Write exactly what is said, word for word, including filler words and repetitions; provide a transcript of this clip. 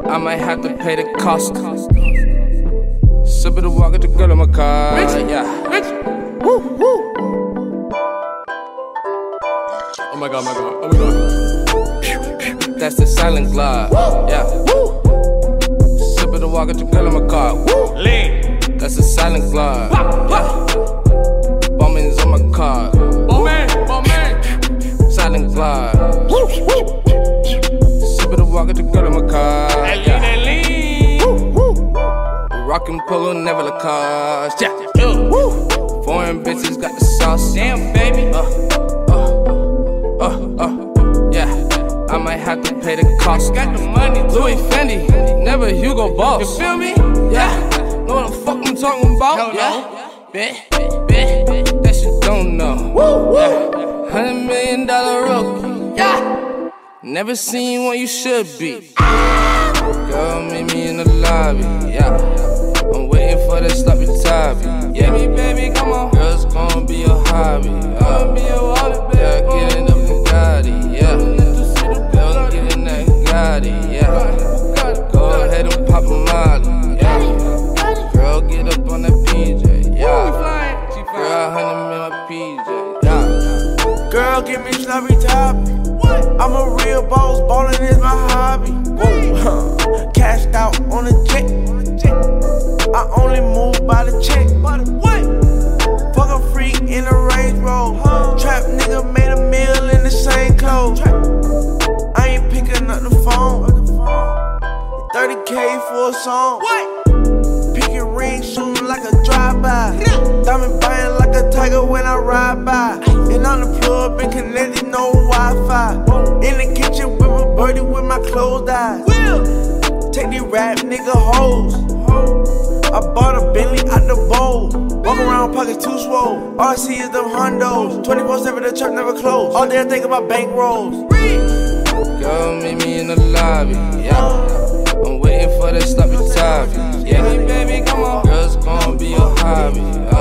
I might have to pay the cost. Sip of the walk at the girl in my car. Rich, yeah. Rich. Woo, woo. Oh my god, my god, oh my god. That's the silent glide. Yeah. Woo. Sip of the walk at the girl in my car. Woo. Lean. That's the silent glide. Yeah. Bombings on my car. Bombing, bombing. Silent glide. Woo, woo. Sip of the walk at the girl in my car. That lean, that lean. Woo, woo. Rockin' polo, never Lacoste. Yeah. Yeah. Woo. Foreign bitches got the sauce. Damn, baby. Uh, uh, uh, uh, yeah. I might have to pay the cost. Got the money. Louis Fendi, never Hugo Boss. You feel me? Yeah. Know what the fuck I'm talking about? Hell yeah. Bet, bet, bet. That shit don't know. Woo, woo. Yeah. Hundred million dollar rookie. Yeah. Never seen what you should be. Girl, meet me in the lobby. Yeah. I'm waiting for the sloppy toppy. Yeah, me baby, come on. Girls gon' be a hobby. Uh, be a hobby, baby. Yeah, get in the Bugatti. Yeah. Girl, get in that Bugatti. Yeah. Go ahead and pop a molly. Yeah. Girl, get up on that P J. Yeah. Girl, honey, me my P J. Yeah. Girl, give me sloppy toppy. I'm a real boss, ballin' is my hobby. Whoa. Cashed out on a jet. I only move by the check. Fuck a freak in a Range Rover. Trap nigga made a meal in the same clothes. I ain't picking up the phone. thirty K for a song. Picking rings, shooting like a drive-by. Diamond buying like a tiger when I ride by. And on the plug, been connected, no Wi-Fi. In the kitchen with a birdie with my closed eyes. Take these rap nigga hoes. I bought a Bentley out the bowl. Walk around pockets too swole. All I see is them hondos. twenty-four seven, the trap never closed. All day I think about bank rolls. Girl, meet me in the lobby. Yeah. I'm waiting for the sloppy toppy. Yeah, me baby, come on. Girls gon' be a hobby. Uh,